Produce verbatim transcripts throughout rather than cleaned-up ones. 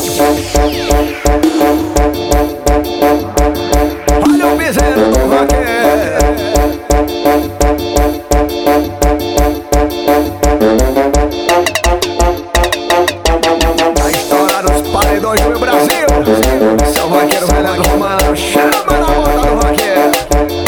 Olha o piseiro do vaqueiro. A história dos paredões do meu Brasil. Seu vaqueiro velho do Romano, chama na bota do vaqueiro.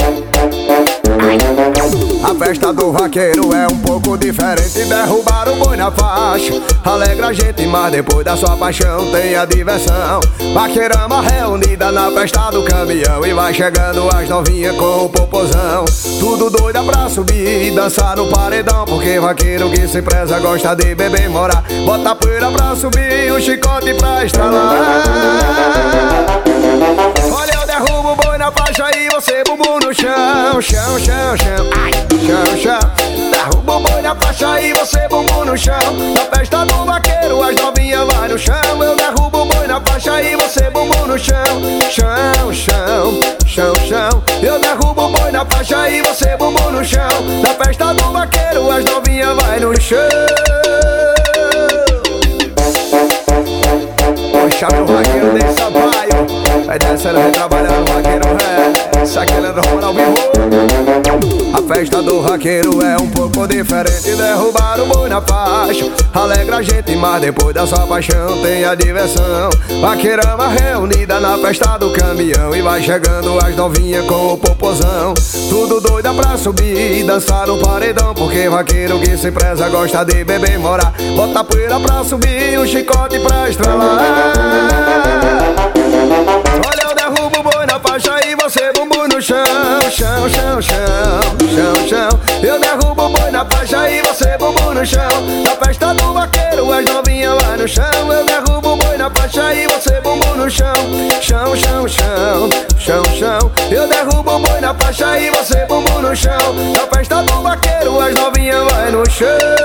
A festa do vaqueiro é um pouco diferente. Derrubar o boi na faixa alegra a gente, mas depois da sua paixão tem a diversão. Vaqueirama reunida na festa do caminhão, e vai chegando as novinhas com o popozão. Tudo doida pra subir e dançar no paredão, porque vaqueiro que se preza gosta de beber e morar. Bota a poeira pra subir, o chicote pra estralar. Olha, eu derrubo o boi na faixa e você bumbum no chão. Chão, chão, chão, ai, chão, chão. Derrubo o boi na faixa e você bumbum no chão. Na festa do vaqueiro as novinhas vai no chão. Eu derrubo o boi na faixa e você bumbum no chão. Chão, chão, chão, chão. Eu derrubo o boi na faixa e você bumbum no chão. Na festa do vaqueiro as novinhas vai no chão. Poxa, meu vaqueiro de Sampaio vai descendo, vai trabalhando, vaqueiro é saqueando ao vivo. A festa do vaqueiro é um pouco diferente. Derrubar o boi na faixa alegra a gente, mas depois da sua paixão tem a diversão. Vaqueirama reunida na festa do caminhão, e vai chegando as novinhas com o popozão. Tudo doida pra subir e dançar no paredão, porque vaqueiro que se preza gosta de beber e morar. Bota a poeira pra subir, um chicote pra estralar. Olha, eu derrubo o boi na faixa e você bumbum no chão. Chão, chão, chão, chão, chão. Eu derrubo o boi na faixa e você bumbum no chão. Na festa do vaqueiro as novinhas vai no chão. Eu derrubo o boi na faixa e você bumbum no chão. Chão, chão, chão, chão, chão. Eu derrubo o boi na faixa e você bumbum no chão. Na festa do vaqueiro as novinhas vai no chão.